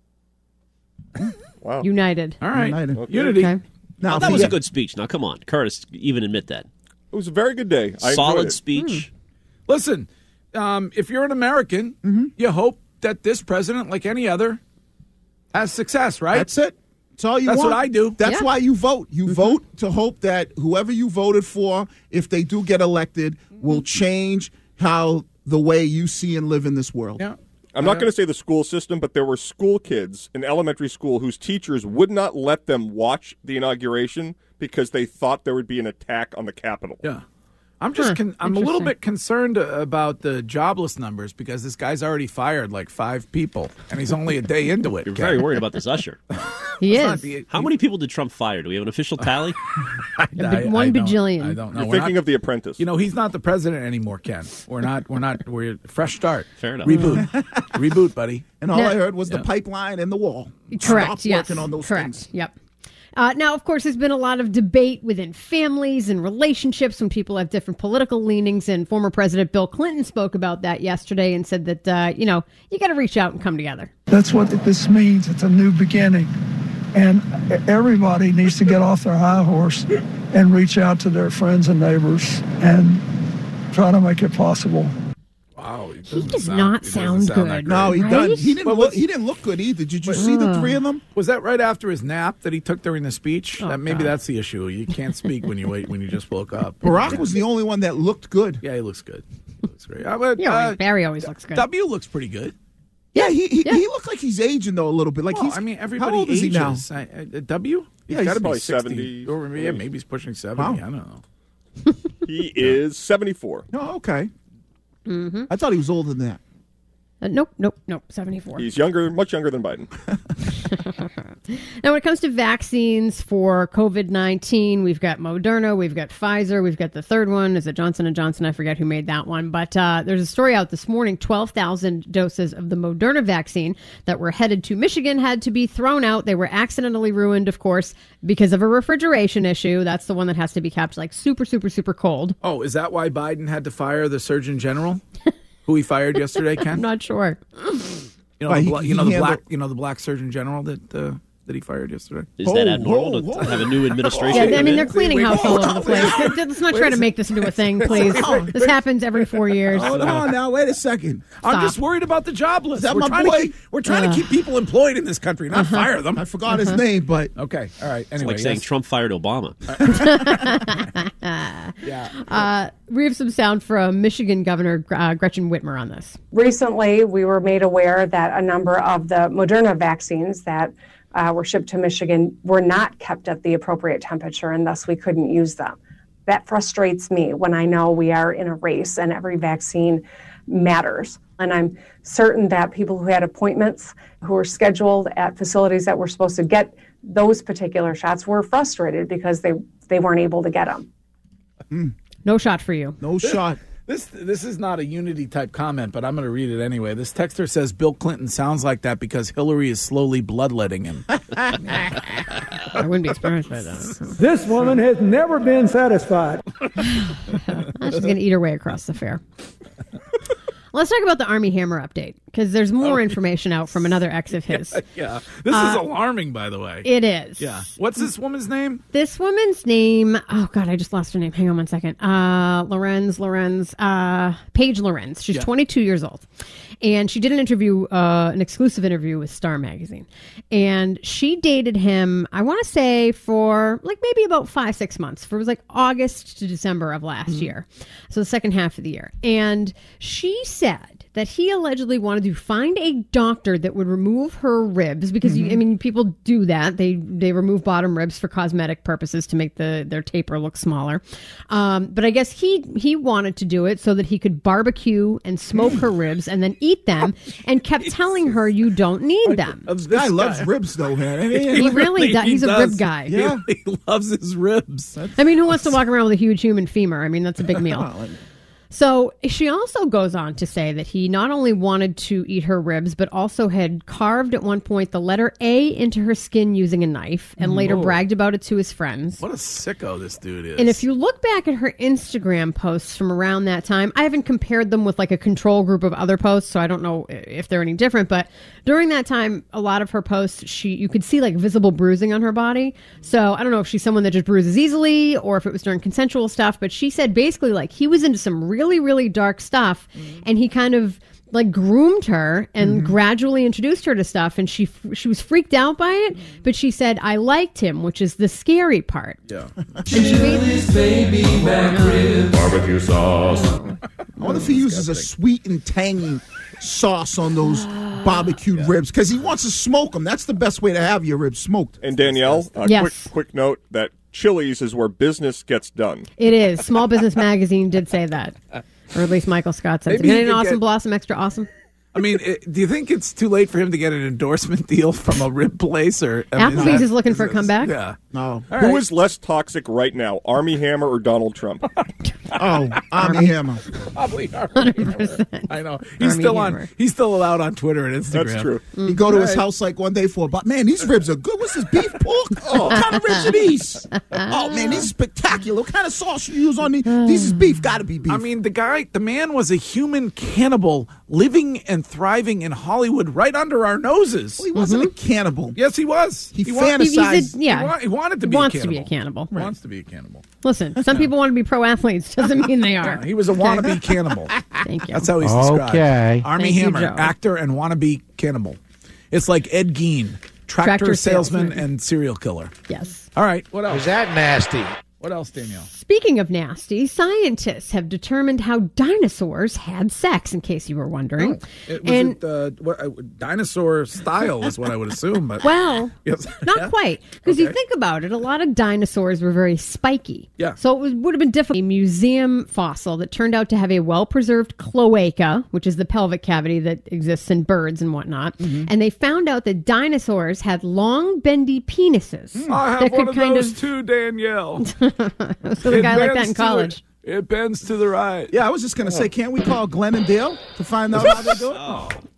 Wow. United. All right. United. Okay. Unity. Okay. Now, that was a good speech. Now, come on. Curtis, even admit that. It was a very good day. I enjoyed Solid it. speech. Listen, if you're an American, you hope that this president, like any other, has success, right? That's it. That's all you want. That's what I do. That's why you vote. You vote to hope that whoever you voted for, if they do get elected, will change how the way you see and live in this world. Yeah. I'm not going to say the school system, but there were school kids in elementary school whose teachers would not let them watch the inauguration because they thought there would be an attack on the Capitol. Yeah. I'm just I'm a little bit concerned about the jobless numbers because this guy's already fired like 5 people, and he's only a day into it. You're very worried about this usher. He is. How many people did Trump fire? Do we have an official tally? One bajillion. I don't know. You're thinking of The Apprentice. He's not the president anymore, Ken. We're fresh start. Fair enough. Reboot, buddy. And all I heard was the pipeline and the wall. Correct. Stop Yes. working on those Correct. things. Yep. Now, of course, there's been a lot of debate within families and relationships when people have different political leanings. And former President Bill Clinton spoke about that yesterday and said that, you got to reach out and come together. That's what this means. It's a new beginning. And everybody needs to get off their high horse and reach out to their friends and neighbors and try to make it possible. Wow, He does not sound good. No, he right? doesn't. He didn't look good either. Did you see the 3 of them? Was that right after his nap that he took during the speech? Maybe that's the issue. You can't speak when you just woke up. Barack was the only one that looked good. Yeah, he looks good. He looks great. Barry always looks good. W looks pretty good. Yeah, he looked like he's aging though a little bit. Like everybody how old is ages. he now? W? Yeah, He's got to probably be 60. 70. Or maybe he's pushing 70. Wow. I don't know. He is 74. Oh, okay. Mm-hmm. I thought he was older than that. Nope. 74. He's younger, much younger than Biden. Now, when it comes to vaccines for COVID-19, we've got Moderna, we've got Pfizer, we've got the third one. Is it Johnson & Johnson? I forget who made that one. But there's a story out this morning, 12,000 doses of the Moderna vaccine that were headed to Michigan had to be thrown out. They were accidentally ruined, of course, because of a refrigeration issue. That's the one that has to be kept like super, super, super cold. Oh, is that why Biden had to fire the Surgeon General? Who he fired yesterday, Ken? I'm not sure. The black Surgeon General that that he fired yesterday. Is that abnormal to have a new administration? Yeah, I mean, they're cleaning house all over the place. Let's not try to make this into a thing, please. This happens every 4 years. Hold on now, wait a second. I'm just worried about the jobless. Is that We're my trying, boy? we're trying to keep people employed in this country, not fire them. I forgot his name, but okay, all right. It's Anyway, like saying Trump fired Obama. We have some sound from Michigan Governor Gretchen Whitmer on this. Recently, we were made aware that a number of the Moderna vaccines that were shipped to Michigan were not kept at the appropriate temperature, and thus we couldn't use them. That frustrates me when I know we are in a race and every vaccine matters. And I'm certain that people who had appointments, who were scheduled at facilities that were supposed to get those particular shots, were frustrated because they weren't able to get them. No shot for you. No shot. This is not a unity type comment, but I'm going to read it anyway. This texter says Bill Clinton sounds like that because Hillary is slowly bloodletting him. I wouldn't be surprised by that. This woman has never been satisfied. She's going to eat her way across the fair. Let's talk about the Army Hammer update, because there's more information out from another ex of his. Yeah. This is alarming, by the way. It is. Yeah. What's this woman's name? This woman's name, oh, God, I just lost her name. Hang on one second. Paige Lorenz. She's 22 years old. And she did an interview, an exclusive interview with Star Magazine. And she dated him, I want to say, for like maybe about 5-6 months. For it was like August to December of last year. So the second half of the year. And she said that he allegedly wanted to find a doctor that would remove her ribs because people do that. They remove bottom ribs for cosmetic purposes to make their taper look smaller. But I guess he wanted to do it so that he could barbecue and smoke her ribs and then eat them, and kept telling her, "You don't need them." This guy loves ribs, though, man. He really does. He's a rib guy. Yeah, he loves his ribs. I mean, who wants to walk around with a huge human femur? I mean, that's a big meal. So she also goes on to say that he not only wanted to eat her ribs, but also had carved at one point the letter A into her skin using a knife, and later bragged about it to his friends. What a sicko this dude is. And if you look back at her Instagram posts from around that time, I haven't compared them with like a control group of other posts, so I don't know if they're any different. But during that time, a lot of her posts, you could see like visible bruising on her body. So I don't know if she's someone that just bruises easily or if it was during consensual stuff. But she said basically like he was into some really, really dark stuff, and he kind of like groomed her and gradually introduced her to stuff, and she was freaked out by it, but she said, "I liked him," which is the scary part. Yeah. And she made this baby back ribs, barbecue sauce. I wonder if he uses a sweet and tangy sauce on those barbecued ribs, because he wants to smoke them. That's the best way to have your ribs smoked. And Danielle, quick note that Chili's is where business gets done. It is. Small Business Magazine did say that. Or at least Michael Scott said. Isn't it an Awesome Blossom Extra Awesome? I mean, do you think it's too late for him to get an endorsement deal from a rib place? Or Applebee's is looking for a comeback? Yeah. No. Who is less toxic right now, Army Hammer or Donald Trump? Army Hammer. Probably 100%. I know. He's still allowed on Twitter and Instagram. That's true. You go to his house like one day but man, these ribs are good. What's this, beef pork? What kind of ribs are these? Oh man, these are spectacular. What kind of sauce you use on these? These is beef. Gotta be beef. I mean, the man was a human cannibal living and thriving in Hollywood right under our noses. Well, he wasn't a cannibal. Yes, he was. He fantasized. He wanted to be wants a cannibal. to be a cannibal. Right. Wants to be a cannibal. Listen, some people want to be pro athletes. Doesn't mean they are. Yeah, he was a wannabe cannibal. Thank you. That's how he's described. Okay. Army Thank you, Hammer, Joe. actor and wannabe cannibal. It's like Ed Gein, tractor salesman and serial killer. Yes. All right, what else? Is that nasty? What else, Danielle? Speaking of nasty, scientists have determined how dinosaurs had sex, in case you were wondering. Dinosaur style is what I would assume. But well, yes. not quite. Because you think about it, a lot of dinosaurs were very spiky. Yeah. So it would have been difficult. A museum fossil that turned out to have a well-preserved cloaca, which is the pelvic cavity that exists in birds and whatnot. Mm-hmm. And they found out that dinosaurs had long, bendy penises. I have one of those too, Danielle. So the guy like that in college. It bends to the right. Yeah, I was just going to say, can't we call Glenn and Dale to find out how they do it?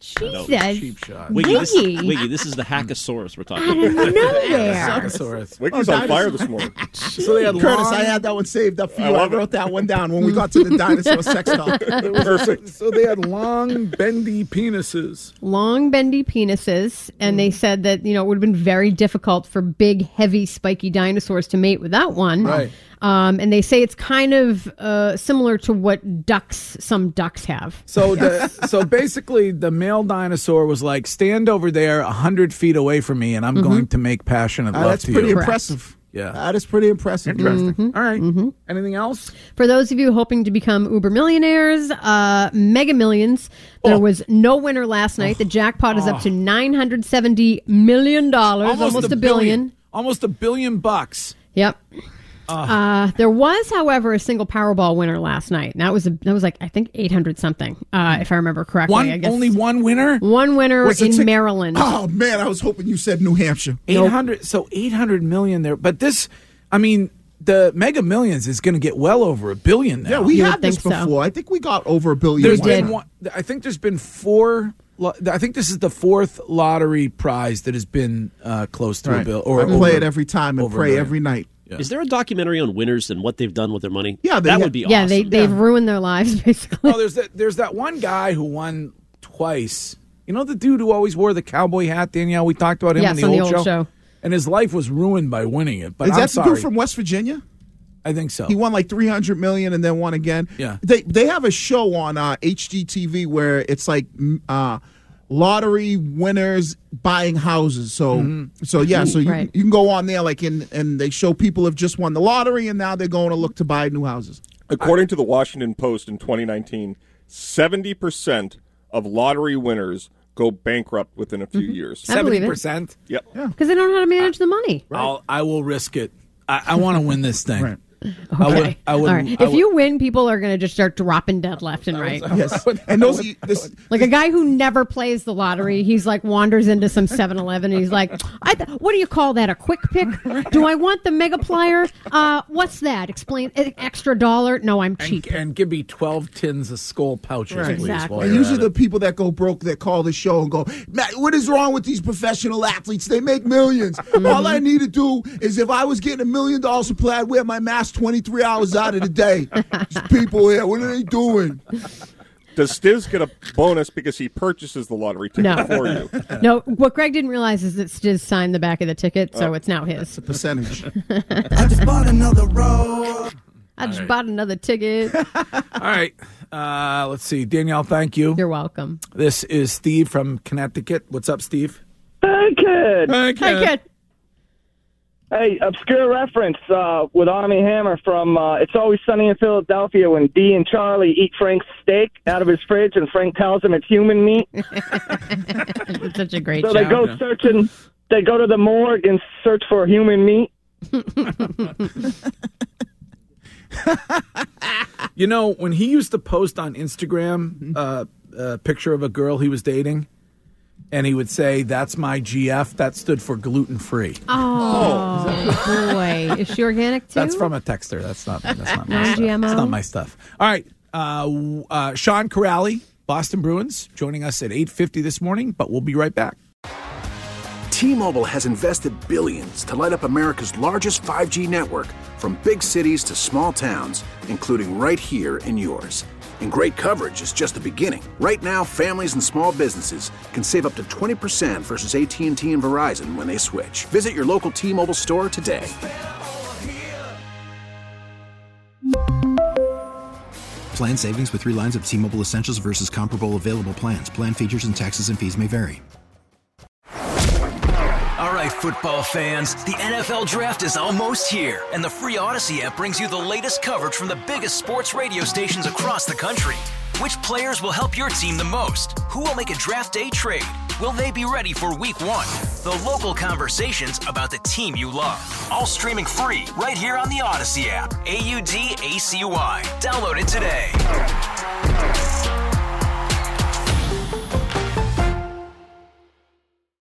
Jesus. Cheap shot. Wiggy, Wiggy. this is the Hackosaurus we're talking Out of about. nowhere. Hackosaurus. Wiggy's on fire this morning. So they had Curtis, long, I had that one saved up for I you. I love it. wrote that one down when we got to the dinosaur sex talk. Perfect. So they had long, bendy penises. Long, bendy penises, and they said that it would have been very difficult for big, heavy, spiky dinosaurs to mate with that one. Right. And they say it's kind of similar to what some ducks have. So so basically, the male dinosaur was like, stand over there 100 feet away from me, and I'm going to make passionate love That's to pretty you. impressive. Yeah. That is pretty impressive. Interesting. All right. Anything else? For those of you hoping to become uber millionaires, Mega Millions, there was no winner last night. The jackpot is up to $970 million, almost a billion. Almost $1 billion. Yep. There was, however, a single Powerball winner last night. And that was like, I think 800 something, if I remember correctly. I guess. Only one winner? One winner in Maryland. Oh man, I was hoping you said New Hampshire. 800. So 800 million there. But this, I mean, the Mega Millions is going to get well over $1 billion now. Yeah, we You had would this think so. before. I think we got over $1 billion. There's been one, I think there's been four. I think this is the fourth lottery prize that has been close to $1 billion. I play it every time and over pray $1 million. every night. Yeah. Is there a documentary on winners and what they've done with their money? Yeah, that would be awesome. Yeah, they've ruined their lives, basically. Oh, there's that one guy who won twice. You know the dude who always wore the cowboy hat, Danielle? We talked about him Yes, in on the the old old show. show. And his life was ruined by winning it. But Is I'm that the sorry. dude from West Virginia? I think so. He won like $300 million and then won again. Yeah. They have a show on HGTV where it's like lottery winners buying houses. So Right. you can go on there and they show people have just won the lottery and now they're going to look to buy new houses. According to the Washington Post in 2019, 70% of lottery winners go bankrupt within a few years. I believe it. 70%? Yep. Because they don't know how to manage the money. I will risk it. I want to win this thing. Right. Okay. I would, All right. If you win, people are going to just start dropping dead left and right. Yes. And Like a guy who never plays the lottery, he's like wanders into some 7-Eleven and he's like, what do you call that? A quick pick? Do I want the mega plier? What's that? Explain. Extra $1? No, I'm cheap. and give me 12 tins of skull pouches, Right. please. Exactly. while And you're usually at the it. people that go broke that call the show and go, Matt, what is wrong with these professional athletes? They make millions. All I need to do is if I was getting $1 million supply, I'd wear my mask 23 hours out of the day. These people here, what are they doing? Does Stiz get a bonus because he purchases the lottery ticket No. for you? No, what Greg didn't realize is that Stiz signed the back of the ticket, so it's now his. Percentage. I just bought another roll. I just bought another ticket. All right. Let's see. Danielle, thank you. You're welcome. This is Steve from Connecticut. What's up, Steve? Hey, kid. Hey, Hi, kid. Hey, obscure reference with Armie Hammer from It's Always Sunny in Philadelphia when Dee and Charlie eat Frank's steak out of his fridge and Frank tells him it's human meat. It's such a great So show. they go searching. They go to the morgue and search for human meat. You know, when he used to post on Instagram a picture of a girl he was dating, and he would say, "That's my GF," that stood for gluten-free. Oh, boy. Is she organic, too? That's from a texter. That's not my stuff. Non-GMO? That's not my stuff. All right. Sean Corrali, Boston Bruins, joining us at 8:50 this morning, but we'll be right back. T-Mobile has invested billions to light up America's largest 5G network, from big cities to small towns, including right here in yours. And great coverage is just the beginning. Right now, families and small businesses can save up to 20% versus AT&T and Verizon when they switch. Visit your local T-Mobile store today. Plan savings with 3 lines of T-Mobile Essentials versus comparable available plans. Plan features and taxes and fees may vary. All right, football fans, the NFL Draft is almost here, and the free Odyssey app brings you the latest coverage from the biggest sports radio stations across the country. Which players will help your team the most? Who will make a draft day trade? Will they be ready for Week 1? The local conversations about the team you love. All streaming free right here on the Odyssey app. AUDACY. Download it today.